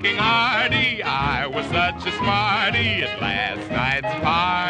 working hardy. I was such a smarty at last night's party.